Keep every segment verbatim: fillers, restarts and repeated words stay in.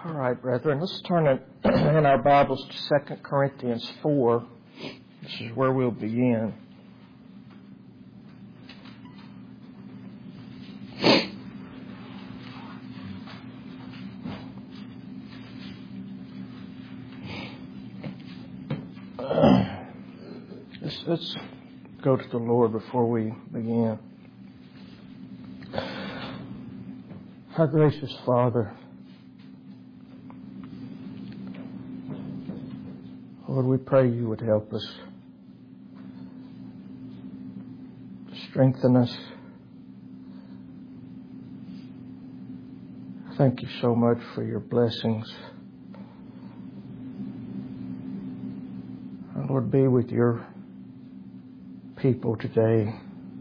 All right, brethren, let's turn it in our Bibles to Second Corinthians four. This is where we'll begin. Let's, let's go to the Lord before we begin. Our gracious Father, Lord, we pray you would help us, strengthen us. Thank you so much for your blessings. And Lord, be with your people today.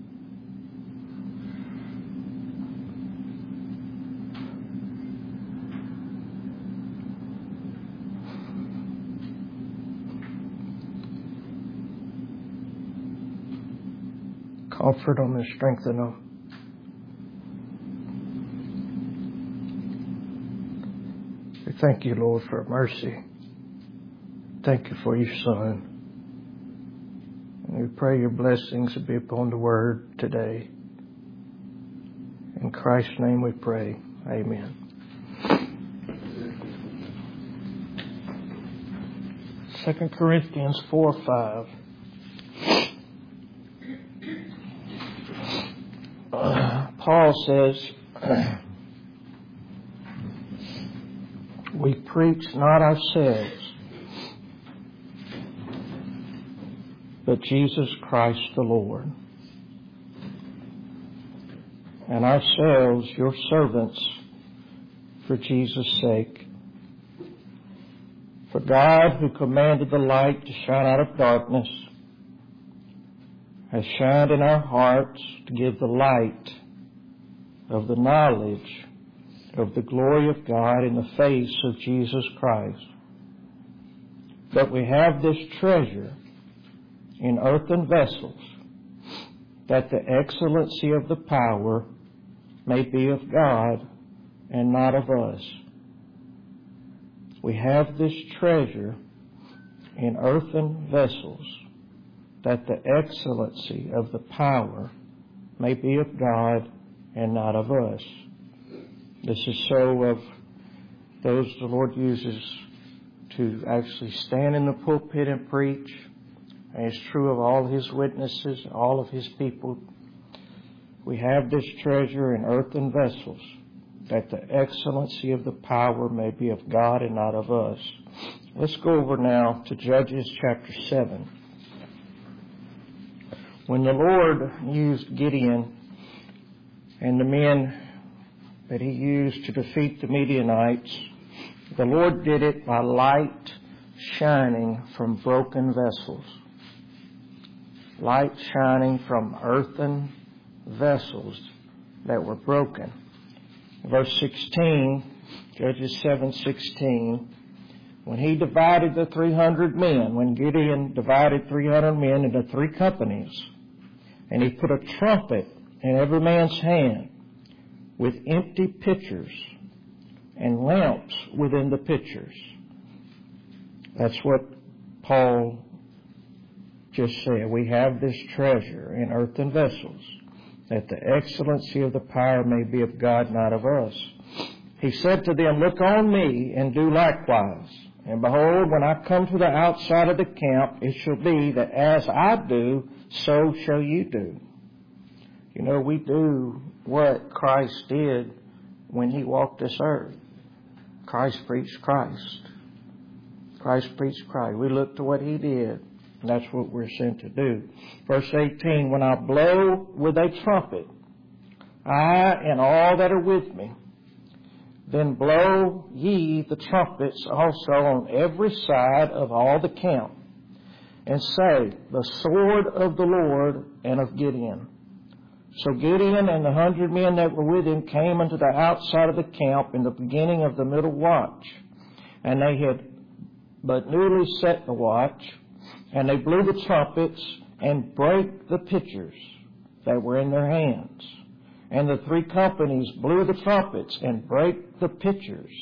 Comfort them and strengthen them. We thank you, Lord, for mercy. Thank you for your Son. And we pray your blessings will be upon the Word today. In Christ's name we pray. Amen. Second Corinthians four five. Paul says, we preach not ourselves, but Jesus Christ the Lord, and ourselves your servants for Jesus' sake. For God, who commanded the light to shine out of darkness, has shined in our hearts to give the light of the knowledge of the glory of God in the face of Jesus Christ. But we have this treasure in earthen vessels, that the excellency of the power may be of God and not of us. We have this treasure in earthen vessels, that the excellency of the power may be of God and not of us. This is so of those the Lord uses to actually stand in the pulpit and preach. And it's true of all His witnesses, all of His people. We have this treasure in earthen vessels, that the excellency of the power may be of God and not of us. Let's go over now to Judges chapter seven. When the Lord used Gideon and the men that he used to defeat the Midianites, the Lord did it by light shining from broken vessels. Light shining from earthen vessels that were broken. Verse sixteen, Judges seven sixteen, when he divided the three hundred men, when Gideon divided three hundred men into three companies, and he put a trumpet in every man's hand with empty pitchers and lamps within the pitchers. That's what Paul just said. We have this treasure in earthen vessels, that the excellency of the power may be of God, not of us. He said to them, look on me and do likewise. And behold, when I come to the outside of the camp, it shall be that as I do, so shall you do. You know, we do what Christ did when He walked this earth. Christ preached Christ. Christ preached Christ. We look to what He did, and that's what we're sent to do. Verse eighteen, when I blow with a trumpet, I and all that are with me, then blow ye the trumpets also on every side of all the camp, and say, the sword of the Lord and of Gideon. So Gideon and the hundred men that were with him came unto the outside of the camp in the beginning of the middle watch. And they had but newly set the watch, and they blew the trumpets and brake the pitchers that were in their hands. And the three companies blew the trumpets and brake the pitchers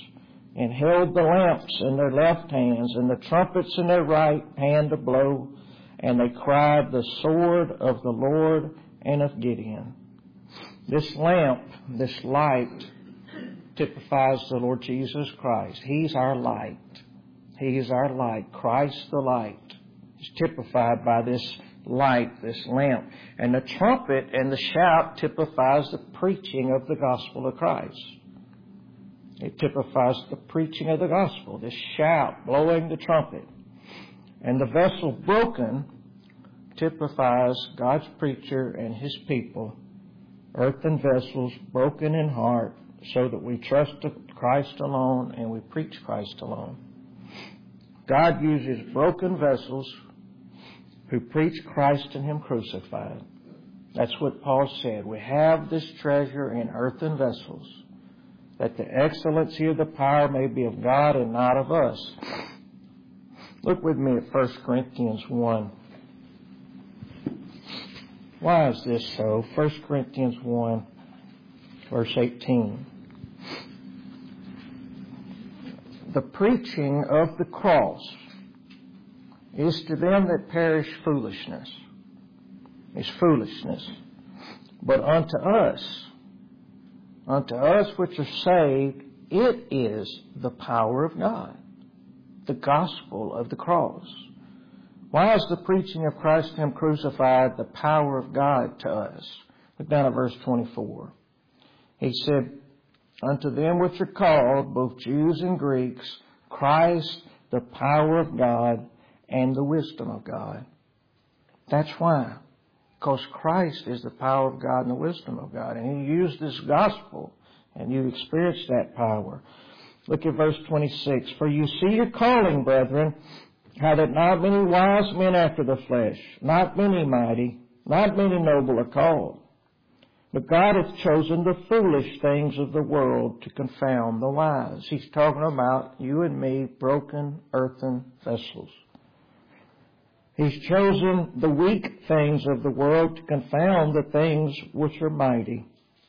and held the lamps in their left hands, and the trumpets in their right hand to blow. And they cried, the sword of the Lord and of Gideon. This lamp, this light, typifies the Lord Jesus Christ. He's our light. He is our light. Christ the light is typified by this light, this lamp. And the trumpet and the shout typifies the preaching of the gospel of Christ. It typifies the preaching of the gospel, this shout, blowing the trumpet. And the vessel broken typifies God's preacher and His people, earthen vessels broken in heart, so that we trust Christ alone and we preach Christ alone. God uses broken vessels who preach Christ and Him crucified. That's what Paul said. We have this treasure in earthen vessels, that the excellency of the power may be of God and not of us. Look with me at First Corinthians one. Why is this so? First Corinthians one, verse eighteen. The preaching of the cross is to them that perish foolishness. Is foolishness. But unto us, unto us which are saved, it is the power of God. The gospel of the cross. Why is the preaching of Christ and Him crucified the power of God to us? Look down at verse twenty-four. He said, unto them which are called, both Jews and Greeks, Christ, the power of God and the wisdom of God. That's why. Because Christ is the power of God and the wisdom of God. And He used this gospel, and you experienced that power. Look at verse twenty-six. For you see your calling, brethren, how that not many wise men after the flesh, not many mighty, not many noble are called. But God hath chosen the foolish things of the world to confound the wise. He's talking about you and me, broken earthen vessels. He's chosen the weak things of the world to confound the things which are mighty.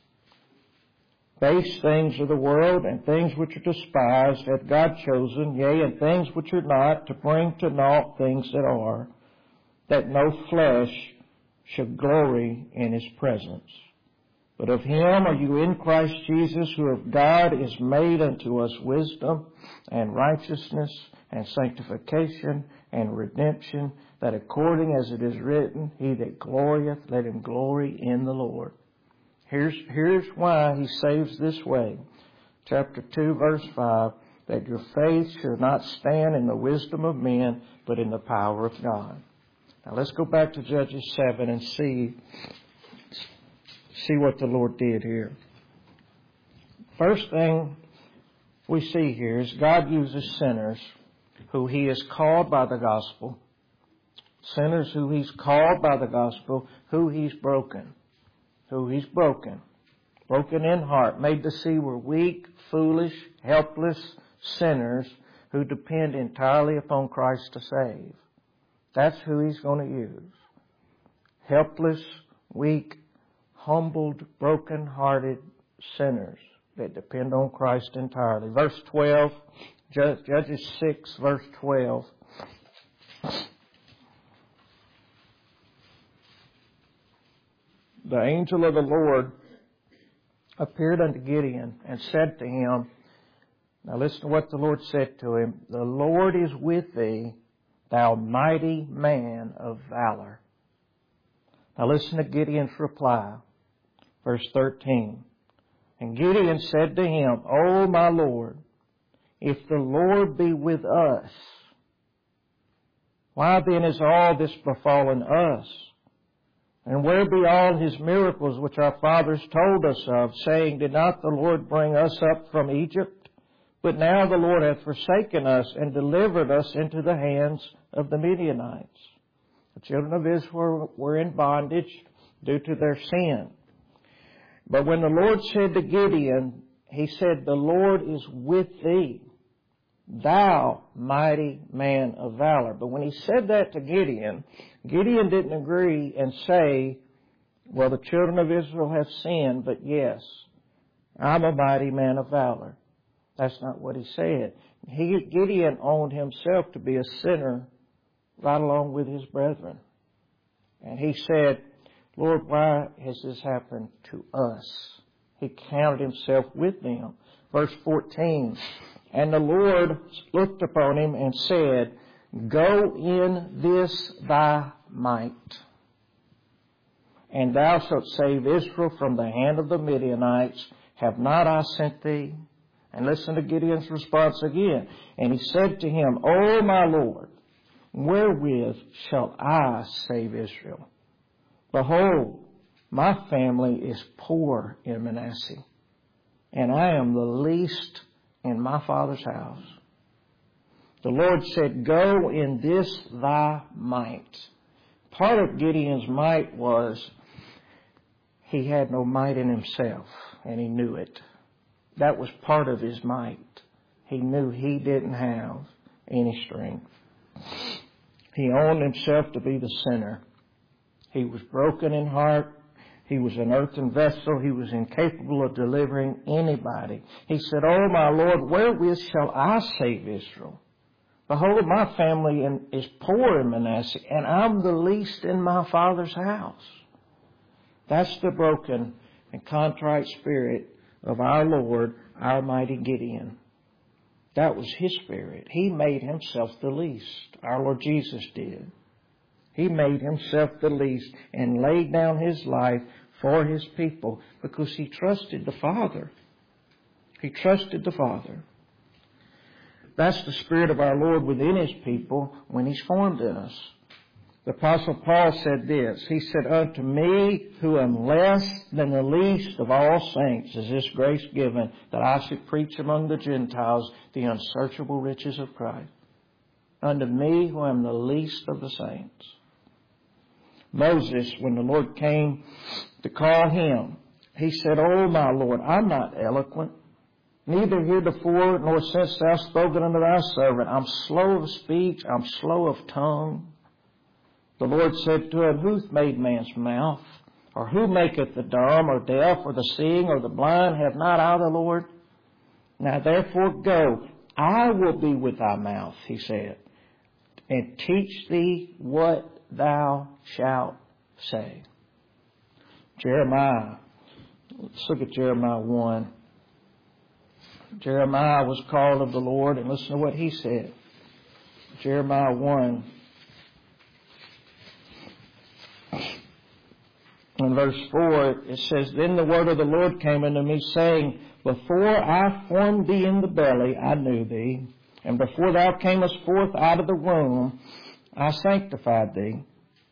Base things of the world and things which are despised hath God chosen, yea, and things which are not, to bring to naught things that are, that no flesh should glory in His presence. But of Him are you in Christ Jesus, who of God is made unto us wisdom and righteousness and sanctification and redemption, that according as it is written, He that glorieth, let him glory in the Lord. Here's, here's why He saves this way. Chapter two, verse five, that your faith should not stand in the wisdom of men, but in the power of God. Now let's go back to Judges seven and see, see what the Lord did here. First thing we see here is God uses sinners who He has called by the gospel. Sinners who He's called by the gospel, who He's broken. Who He's broken. Broken in heart, made to see we're weak, foolish, helpless sinners who depend entirely upon Christ to save. That's who He's going to use. Helpless, weak, humbled, broken-hearted sinners that depend on Christ entirely. Verse twelve, Judges six, verse twelve. The angel of the Lord appeared unto Gideon and said to him, now listen to what the Lord said to him, the Lord is with thee, thou mighty man of valor. Now listen to Gideon's reply. Verse thirteen. And Gideon said to him, O my Lord, if the Lord be with us, why then is all this befallen us? And where be all His miracles which our fathers told us of, saying, did not the Lord bring us up from Egypt? But now the Lord hath forsaken us and delivered us into the hands of the Midianites. The children of Israel were in bondage due to their sin. But when the Lord said to Gideon, He said, the Lord is with thee, thou mighty man of valor. But when He said that to Gideon, Gideon didn't agree and say, well, the children of Israel have sinned, but yes, I'm a mighty man of valor. That's not what he said. He, Gideon owned himself to be a sinner right along with his brethren. And he said, Lord, why has this happened to us? He counted himself with them. Verse fourteen, and the Lord looked upon him and said, go in this thy might, and thou shalt save Israel from the hand of the Midianites. Have not I sent thee? And listen to Gideon's response again. And he said to him, O my Lord, wherewith shall I save Israel? Behold, my family is poor in Manasseh, and I am the least in my father's house. The Lord said, go in this thy might. Part of Gideon's might was he had no might in himself, and he knew it. That was part of his might. He knew he didn't have any strength. He owned himself to be the sinner. He was broken in heart. He was an earthen vessel. He was incapable of delivering anybody. He said, oh, my Lord, wherewith shall I save Israel? Behold, my family is poor in Manasseh, and I'm the least in my father's house. That's the broken and contrite spirit of our Lord, our mighty Gideon. That was his spirit. He made himself the least. Our Lord Jesus did. He made himself the least and laid down his life for his people because he trusted the Father. He trusted the Father. That's the spirit of our Lord within his people when he's formed in us. The Apostle Paul said this. He said, unto me, who am less than the least of all saints, is this grace given, that I should preach among the Gentiles the unsearchable riches of Christ. Unto me, who am the least of the saints. Moses, when the Lord came to call him, he said, oh, my Lord, I'm not eloquent, neither heretofore nor since thou hast spoken unto thy servant. I'm slow of speech, I'm slow of tongue. The Lord said to him, who made man's mouth? Or who maketh the dumb or deaf or the seeing or the blind? Have not I the Lord? Now therefore go, I will be with thy mouth, he said, and teach thee what thou shalt say. Jeremiah. Let's look at Jeremiah one. Jeremiah was called of the Lord, and listen to what he said. Jeremiah one. In verse four, it says, then the word of the Lord came unto me, saying, before I formed thee in the belly, I knew thee. And before thou camest forth out of the womb, I sanctified thee.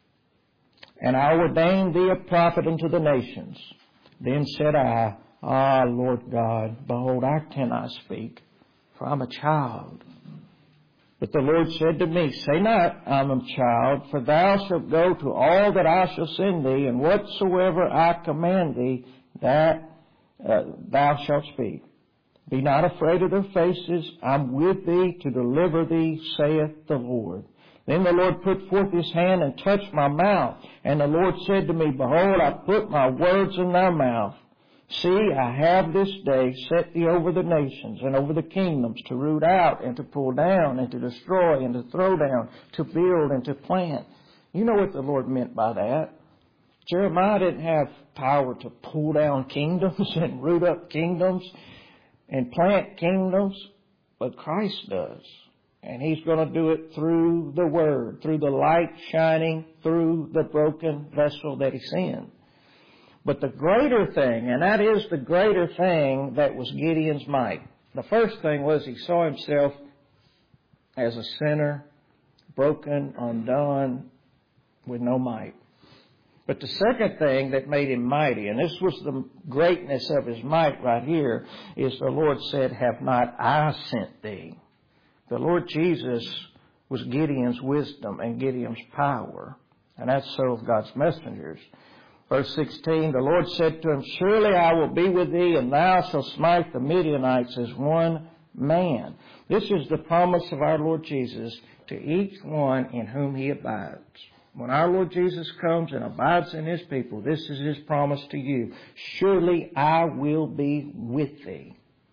And I ordained thee a prophet unto the nations. Then said I, ah, Lord God, behold, I cannot speak, for I'm a child. But the Lord said to me, say not, I'm a child, for thou shalt go to all that I shall send thee, and whatsoever I command thee, that uh, thou shalt speak. Be not afraid of their faces. I'm with thee to deliver thee, saith the Lord. Then the Lord put forth his hand and touched my mouth. And the Lord said to me, behold, I put my words in thy mouth. See, I have this day set thee over the nations and over the kingdoms, to root out and to pull down and to destroy and to throw down, to build and to plant. You know what the Lord meant by that. Jeremiah didn't have power to pull down kingdoms and root up kingdoms and plant kingdoms, but Christ does. And he's going to do it through the Word, through the light shining through the broken vessel that he's in. But the greater thing, and that is the greater thing that was Gideon's might. The first thing was he saw himself as a sinner, broken, undone, with no might. But the second thing that made him mighty, and this was the greatness of his might right here, is the Lord said, have not I sent thee? The Lord Jesus was Gideon's wisdom and Gideon's power. And that's so of God's messengers. Verse sixteen, the Lord said to him, surely I will be with thee, and thou shalt smite the Midianites as one man. This is the promise of our Lord Jesus to each one in whom he abides. When our Lord Jesus comes and abides in his people, this is his promise to you. Surely I will be with thee.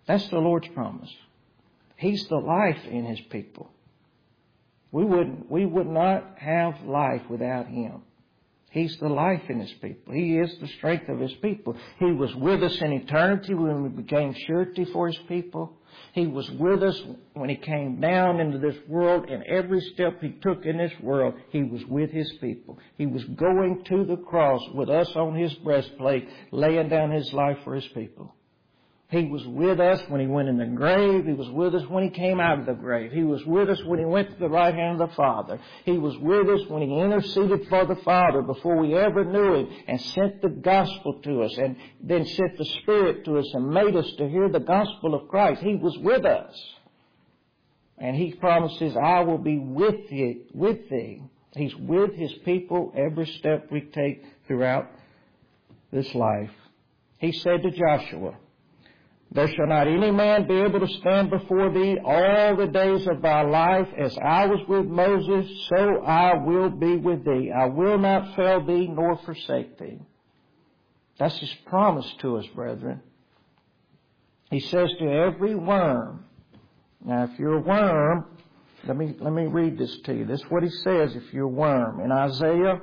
That's the Lord's promise. He's the life in His people. We wouldn't, we would not have life without Him. He's the life in His people. He is the strength of His people. He was with us in eternity when we became surety for His people. He was with us when He came down into this world, and every step He took in this world, He was with His people. He was going to the cross with us on His breastplate, laying down His life for His people. He was with us when He went in the grave. He was with us when He came out of the grave. He was with us when He went to the right hand of the Father. He was with us when He interceded for the Father before we ever knew Him, and sent the gospel to us, and then sent the Spirit to us and made us to hear the gospel of Christ. He was with us. And He promises, I will be with thee, with thee. He's with His people every step we take throughout this life. He said to Joshua, there shall not any man be able to stand before thee all the days of thy life. As I was with Moses, so I will be with thee. I will not fail thee nor forsake thee. That's His promise to us, brethren. He says to every worm. Now, if you're a worm, let me, let me read this to you. This is what He says if you're a worm. In Isaiah,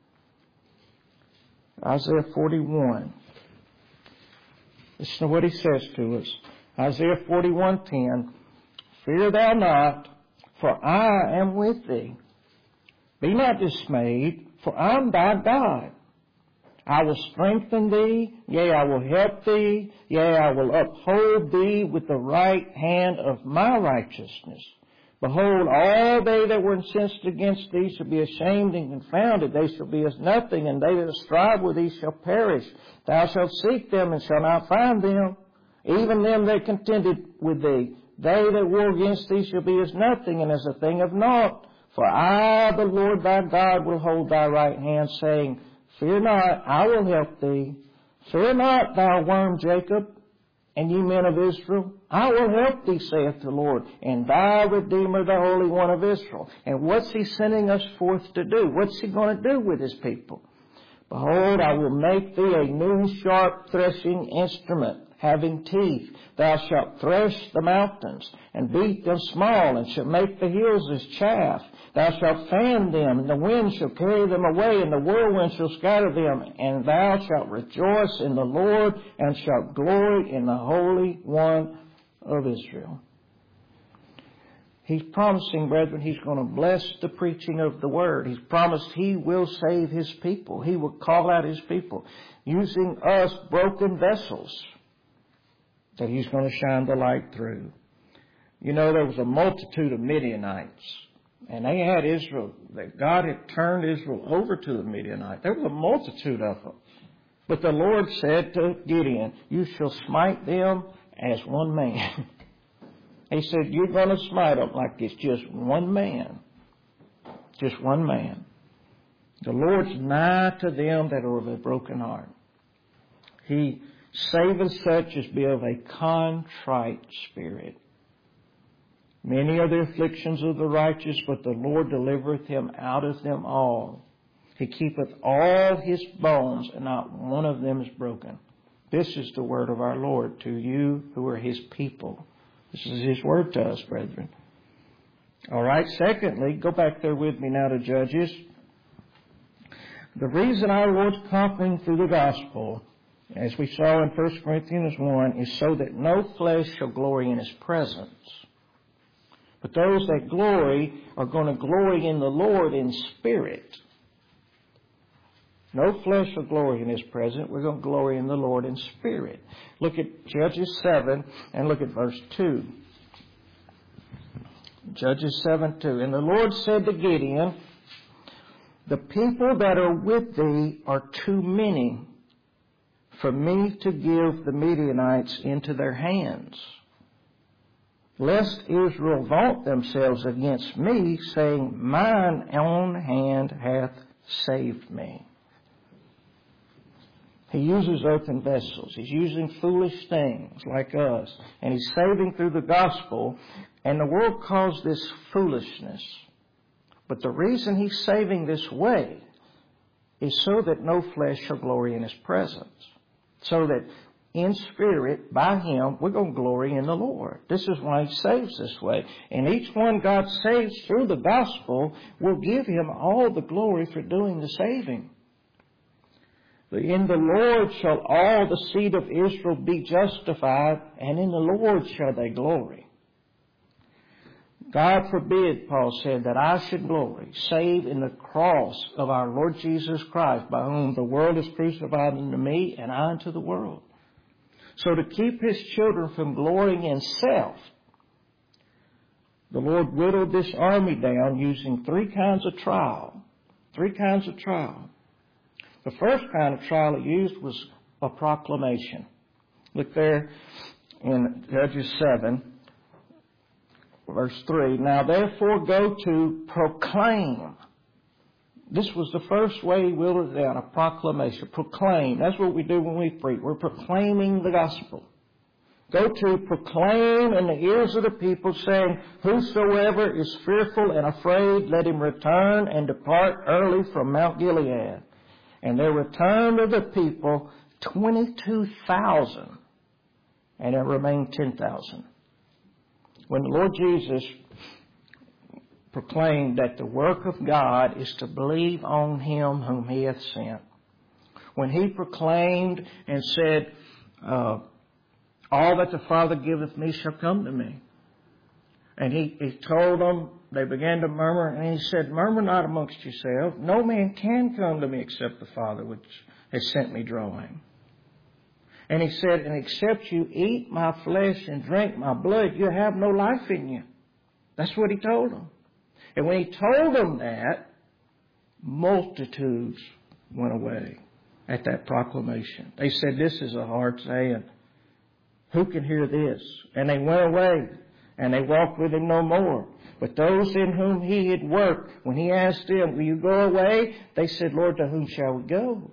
Isaiah forty-one. This is what He says to us. Isaiah forty-one ten. Fear thou not, for I am with thee. Be not dismayed, for I am thy God. I will strengthen thee, yea, I will help thee, yea, I will uphold thee with the right hand of my righteousness. Behold, all they that were incensed against thee shall be ashamed and confounded. They shall be as nothing, and they that strive with thee shall perish. Thou shalt seek them and shalt not find them. Even them that contended with thee, they that war against thee shall be as nothing and as a thing of naught. For I, the Lord thy God, will hold thy right hand, saying, fear not, I will help thee. Fear not, thou worm Jacob, and ye men of Israel, I will help thee, saith the Lord, and thy Redeemer, the Holy One of Israel. And what's He sending us forth to do? What's He going to do with His people? Behold, I will make thee a new sharp threshing instrument, having teeth. Thou shalt thresh the mountains, and beat them small, and shalt make the hills as chaff. Thou shalt fan them, and the wind shall carry them away, and the whirlwind shall scatter them. And thou shalt rejoice in the Lord, and shalt glory in the Holy One of Israel. He's promising, brethren, He's going to bless the preaching of the Word. He's promised He will save His people. He will call out His people, using us broken vessels, that He's going to shine the light through. You know, there was a multitude of Midianites. And they had Israel, that God had turned Israel over to the Midianites. There was a multitude of them. But the Lord said to Gideon, you shall smite them as one man. He said, you're going to smite them like it's just one man. Just one man. The Lord's nigh to them that are of a broken heart. He saveth such as be of a contrite spirit. Many are the afflictions of the righteous, but the Lord delivereth him out of them all. He keepeth all his bones, and not one of them is broken. This is the word of our Lord to you who are His people. This is His word to us, brethren. All right, secondly, go back there with me now to Judges. The reason our Lord's conquering through the gospel, as we saw in First Corinthians one, is so that no flesh shall glory in His presence. But those that glory are going to glory in the Lord in spirit. No flesh shall glory in His presence. We're going to glory in the Lord in spirit. Look at Judges seven and look at verse two. Judges seven two. And the Lord said to Gideon, the people that are with thee are too many for me to give the Midianites into their hands, lest Israel vaunt themselves against me, saying, mine own hand hath saved me. He uses earthen vessels. He's using foolish things like us. And He's saving through the gospel. And the world calls this foolishness. But the reason He's saving this way is so that no flesh shall glory in His presence. So that in spirit by Him, we're going to glory in the Lord. This is why He saves this way. And each one God saves through the gospel will give Him all the glory for doing the saving. In the Lord shall all the seed of Israel be justified, and in the Lord shall they glory. God forbid, Paul said, that I should glory, save in the cross of our Lord Jesus Christ, by whom the world is crucified unto me, and I unto the world. So to keep His children from glorying in self, the Lord whittled this army down using three kinds of trial. Three kinds of trial. The first kind of trial He used was a proclamation. Look there in Judges seven, verse three. Now therefore go to proclaim. This was the first way He whittled it down, a proclamation. Proclaim. That's what we do when we preach. We're proclaiming the gospel. Go to proclaim in the ears of the people, saying, whosoever is fearful and afraid, let him return and depart early from Mount Gilead. And there returned of the people twenty-two thousand, and there remained ten thousand. When the Lord Jesus proclaimed that the work of God is to believe on Him whom He hath sent, when He proclaimed and said, uh, all that the Father giveth me shall come to me. And he, he told them, they began to murmur, and He said, murmur not amongst yourselves. No man can come to me except the Father which has sent me draw him. And He said, and except you eat my flesh and drink my blood, you have no life in you. That's what He told them. And when He told them that, multitudes went away at that proclamation. They said, this is a hard saying. Who can hear this? And they went away, and they walked with Him no more. But those in whom He had worked, when He asked them, will you go away? They said, Lord, to whom shall we go?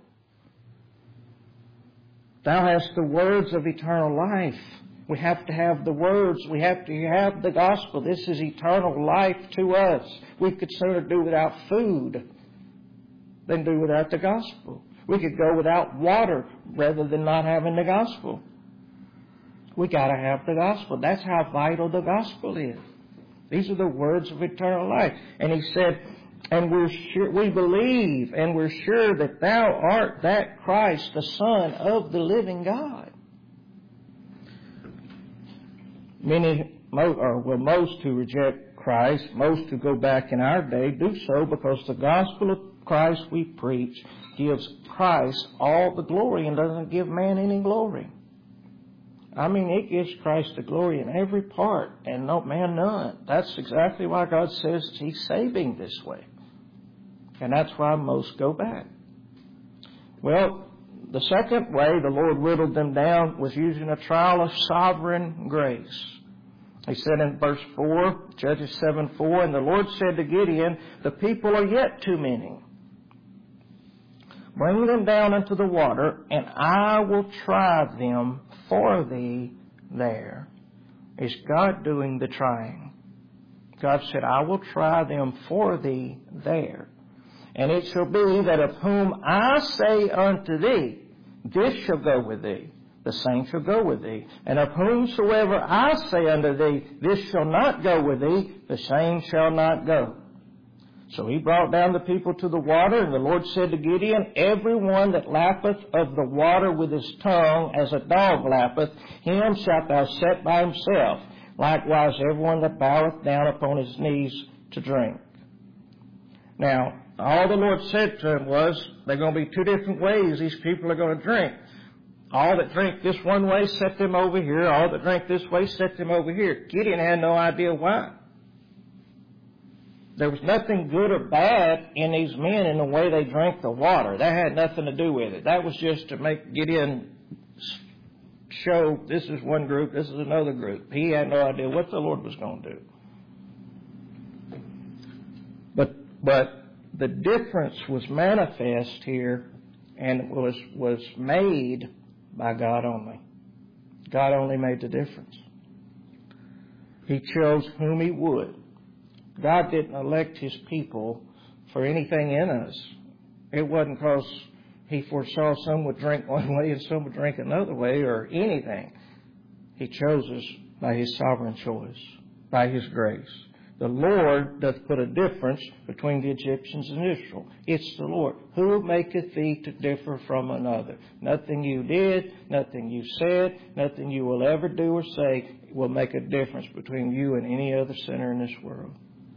Thou hast the words of eternal life. We have to have the words. We have to have the gospel. This is eternal life to us. We could sooner do without food than do without the gospel. We could go without water rather than not having the gospel. We got to have the gospel. That's how vital the gospel is. These are the words of eternal life. And He said, and we're sure, we believe and we're sure that Thou art that Christ, the Son of the living God. Many, or well, most who reject Christ, most who go back in our day, do so because the gospel of Christ we preach gives Christ all the glory and doesn't give man any glory. I mean, it gives Christ the glory in every part and no man none. That's exactly why God says He's saving this way. And that's why most go back. Well, the second way the Lord whittled them down was using a trial of sovereign grace. He said in verse four, Judges seven four, and the Lord said to Gideon, the people are yet too many. Bring them down into the water, and I will try them for thee there. Is God doing the trying? God said, I will try them for thee there. And it shall be that of whom I say unto thee, this shall go with thee, the same shall go with thee. And of whomsoever I say unto thee, this shall not go with thee, the same shall not go. So he brought down the people to the water, and the Lord said to Gideon, every one that lappeth of the water with his tongue, as a dog lappeth, him shalt thou set by himself. Likewise, everyone that boweth down upon his knees to drink. Now, all the Lord said to him was, there are going to be two different ways these people are going to drink. All that drink this one way, set them over here. All that drink this way, set them over here. Gideon had no idea why. There was nothing good or bad in these men in the way they drank the water. That had nothing to do with it. That was just to make Gideon show this is one group, this is another group. He had no idea what the Lord was going to do. But but the difference was manifest here and was was made by God only. God only made the difference. He chose whom He would. God didn't elect His people for anything in us. It wasn't because He foresaw some would drink one way and some would drink another way, or anything. He chose us by His sovereign choice, by His grace. The Lord doth put a difference between the Egyptians and Israel. It's the Lord. Who maketh thee to differ from another? Nothing you did, nothing you said, nothing you will ever do or say will make a difference between you and any other sinner in this world.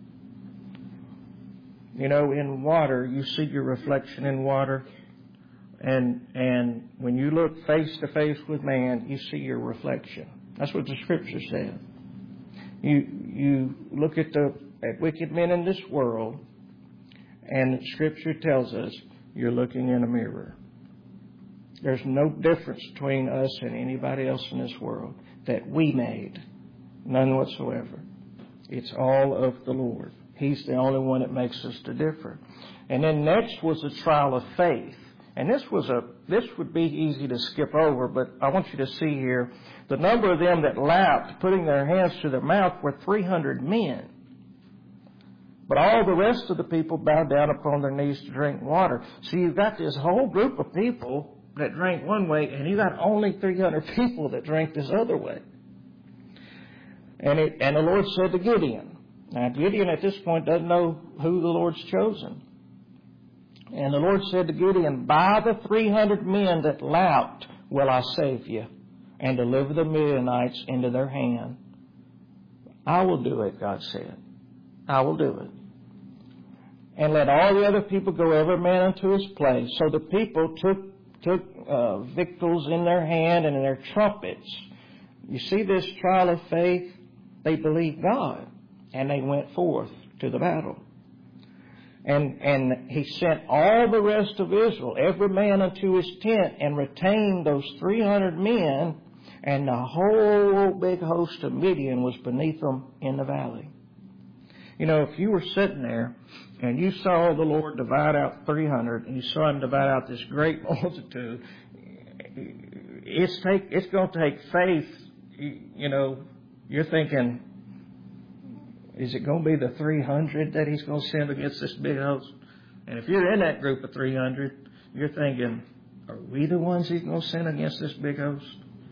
You know, in water, you see your reflection in water. And and when you look face to face with man, you see your reflection. That's what the Scripture says. You you look at the at wicked men in this world, and Scripture tells us you're looking in a mirror. There's no difference between us and anybody else in this world that we made. None whatsoever. It's all of the Lord. He's the only one that makes us to differ. And then next was the trial of faith. And this was a this would be easy to skip over, but I want you to see here the number of them that laughed, putting their hands to their mouth, were three hundred men. But all the rest of the people bowed down upon their knees to drink water. So you've got this whole group of people that drank one way, and you got only three hundred people that drank this other way. And it, and the Lord said to Gideon. Now Gideon at this point doesn't know who the Lord's chosen. And the Lord said to Gideon, by the three hundred men that laughed will I save you, and deliver the Midianites into their hand. I will do it, God said. I will do it. And let all the other people go, every man unto his place. So the people took took uh, victuals in their hand and in their trumpets. You see this trial of faith? They believed God, and they went forth to the battle. And and he sent all the rest of Israel, every man unto his tent, and retained those three hundred men, and the whole big host of Midian was beneath them in the valley. You know, if you were sitting there and you saw the Lord divide out three hundred, and you saw Him divide out this great multitude, it's take it's going to take faith. You know, you're thinking, is it going to be the three hundred that He's going to send against this big host? And if you're in that group of three hundred, you're thinking, are we the ones He's going to send against this big host?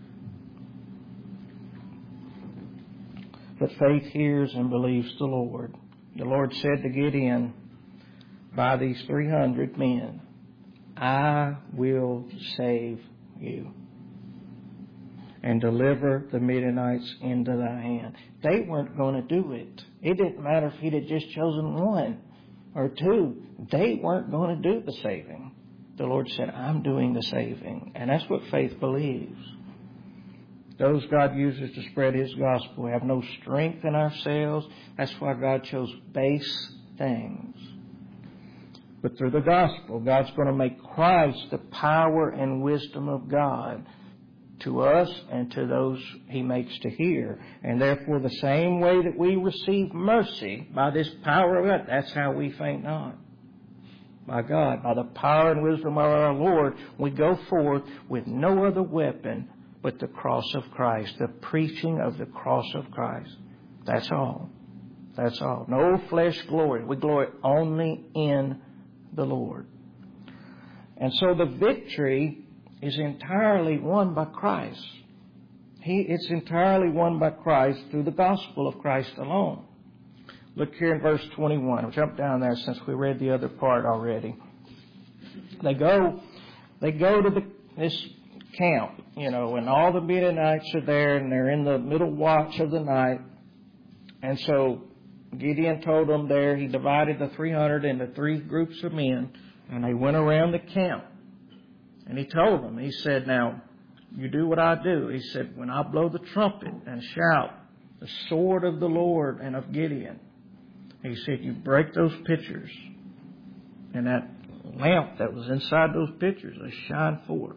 But faith hears and believes the Lord. The Lord said to Gideon, by these three hundred men, I will save you and deliver the Midianites into thy hand. They weren't going to do it. It didn't matter if He'd have just chosen one or two. They weren't going to do the saving. The Lord said, I'm doing the saving. And that's what faith believes. Those God uses to spread His gospel have no strength in ourselves. That's why God chose base things. But through the gospel, God's going to make Christ the power and wisdom of God to us and to those He makes to hear. And therefore, the same way that we receive mercy by this power of God, that's how we faint not. By God, by the power and wisdom of our Lord, we go forth with no other weapon but the cross of Christ, the preaching of the cross of Christ. That's all. That's all. No flesh glory. We glory only in the Lord. And so the victory is entirely won by Christ. He, it's entirely won by Christ through the gospel of Christ alone. Look here in verse twenty-one. I'll jump down there since we read the other part already. They go, they go to the, this camp, you know, and all the Midianites are there, and they're in the middle watch of the night. And so Gideon told them there, he divided the three hundred into three groups of men, and they went around the camp. And he told them, he said, now, you do what I do. He said, when I blow the trumpet and shout the sword of the Lord and of Gideon, he said, you break those pitchers. And that lamp that was inside those pitchers, they shine forth.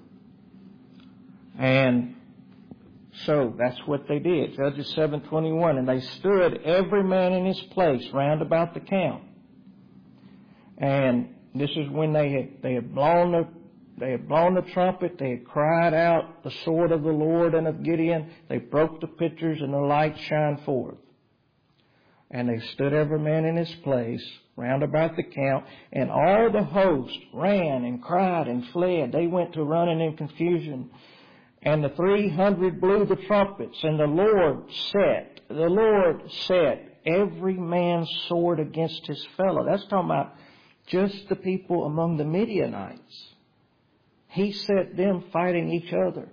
And so that's what they did. Judges seven twenty-one. And they stood every man in his place round about the camp. And this is when they had they had blown the they had blown the trumpet, they had cried out the sword of the Lord and of Gideon. They broke the pitchers and the light shined forth. And they stood every man in his place, round about the camp, and all the host ran and cried and fled. They went to running in confusion. And the three hundred blew the trumpets, and the Lord set, the Lord set every man's sword against his fellow. That's talking about just the people among the Midianites. He set them fighting each other.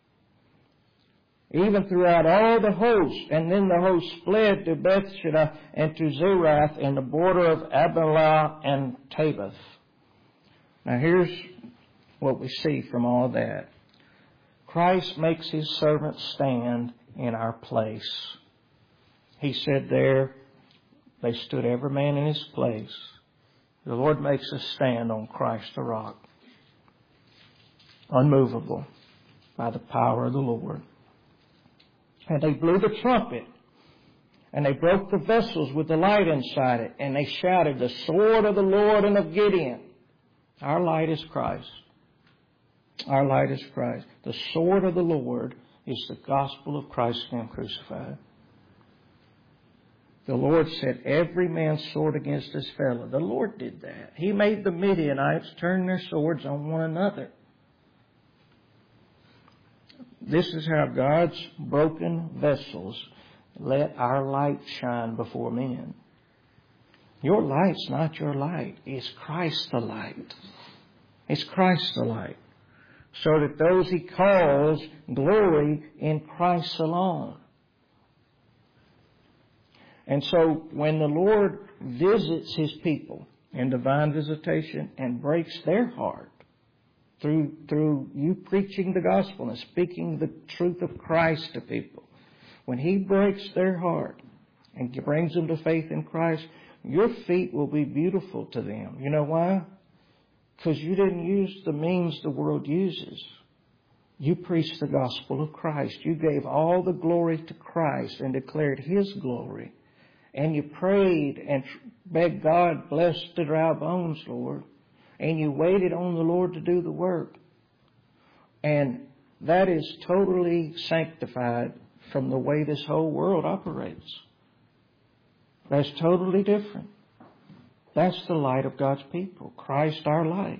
Even throughout all the host. And then the host fled to Bethsheba and to Zerath in the border of Abilah and Tabith. Now here's what we see from all that. Christ makes His servant stand in our place. He said there, they stood every man in his place. The Lord makes us stand on Christ the rock. Unmovable by the power of the Lord. And they blew the trumpet. And they broke the vessels with the light inside it. And they shouted, the sword of the Lord and of Gideon. Our light is Christ. Our light is Christ. The sword of the Lord is the gospel of Christ and Him crucified. The Lord set every man's sword against his fellow. The Lord did that. He made the Midianites turn their swords on one another. This is how God's broken vessels let our light shine before men. Your light's not your light. It's Christ the light. It's Christ the light. So that those He calls glory in Christ alone. And so when the Lord visits His people in divine visitation and breaks their heart through, through you preaching the gospel and speaking the truth of Christ to people, when He breaks their heart and brings them to faith in Christ, your feet will be beautiful to them. You know why? Because you didn't use the means the world uses. You preached the gospel of Christ. You gave all the glory to Christ and declared His glory. And you prayed and begged God, bless the dry bones, Lord. And you waited on the Lord to do the work. And that is totally sanctified from the way this whole world operates. That's totally different. That's the light of God's people. Christ our light.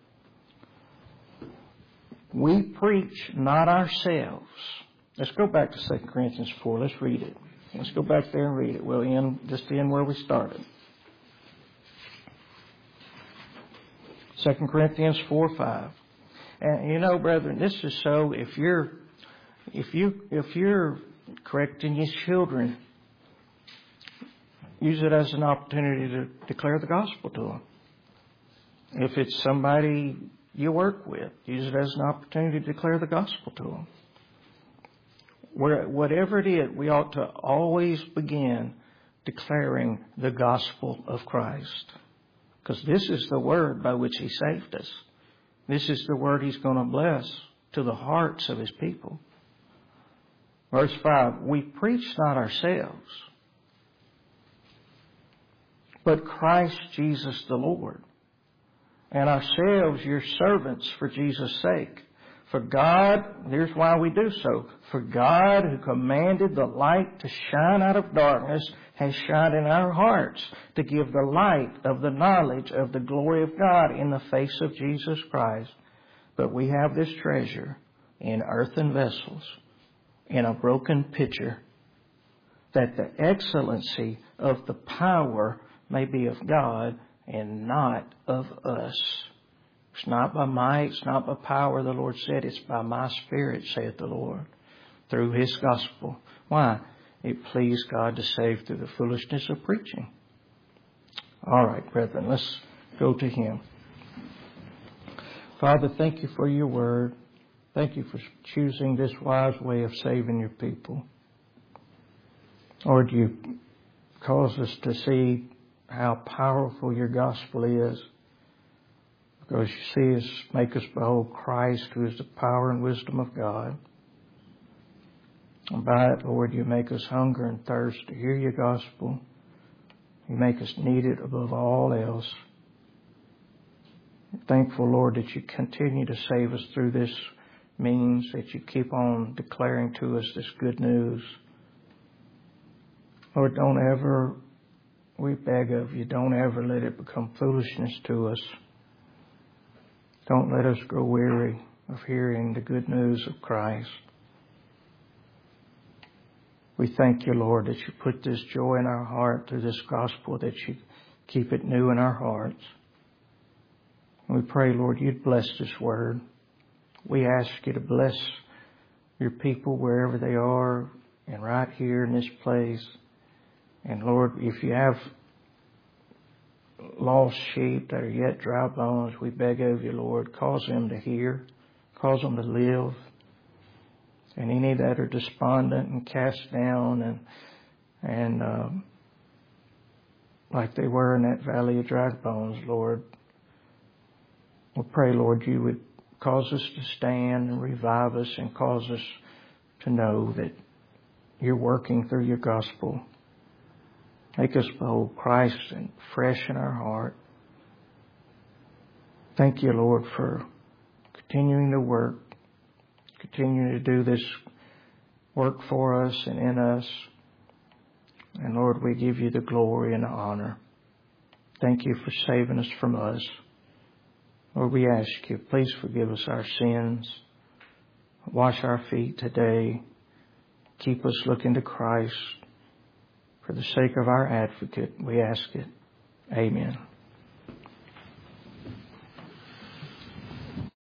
We preach not ourselves. Let's go back to Second Corinthians four. Let's read it. Let's go back there and read it. We'll end, just end where we started. Second Corinthians four five. And you know, brethren, this is so, if you're, if you, if you're correcting your children, use it as an opportunity to declare the gospel to them. If it's somebody you work with, use it as an opportunity to declare the gospel to them. Where, whatever it is, we ought to always begin declaring the gospel of Christ. Because this is the word by which He saved us. This is the word He's going to bless to the hearts of His people. Verse five, we preach not ourselves, but Christ Jesus the Lord, and ourselves your servants for Jesus' sake. For God, here's why we do so. For God, who commanded the light to shine out of darkness, has shined in our hearts to give the light of the knowledge of the glory of God in the face of Jesus Christ. But we have this treasure in earthen vessels, in a broken pitcher, that the excellency of the power may be of God and not of us. It's not by might, it's not by power, the Lord said. It's by my Spirit, saith the Lord, through His gospel. Why? It pleased God to save through the foolishness of preaching. All right, brethren, let's go to Him. Father, thank You for Your word. Thank You for choosing this wise way of saving Your people. Lord, You cause us to see how powerful Your gospel is. Because You see us, make us behold Christ, who is the power and wisdom of God. And by it, Lord, You make us hunger and thirst to hear Your gospel. You make us need it above all else. I'm thankful, Lord, that You continue to save us through this means, that You keep on declaring to us this good news. Lord, don't ever We beg of you, don't ever let it become foolishness to us. Don't let us grow weary of hearing the good news of Christ. We thank you, Lord, that you put this joy in our heart through this gospel, that you keep it new in our hearts. And we pray, Lord, you'd bless this word. We ask you to bless your people wherever they are and right here in this place. And Lord, if you have lost sheep that are yet dry bones, we beg of you, Lord, cause them to hear, cause them to live. And any that are despondent and cast down and and uh, like they were in that valley of dry bones, Lord, we pray, Lord, you would cause us to stand and revive us and cause us to know that you're working through your gospel. Make us behold Christ and fresh in our heart. Thank you, Lord, for continuing to work, continuing to do this work for us and in us. And Lord, we give you the glory and the honor. Thank you for saving us from us. Lord, we ask you, please forgive us our sins. Wash our feet today. Keep us looking to Christ. For the sake of our advocate, we ask it. Amen.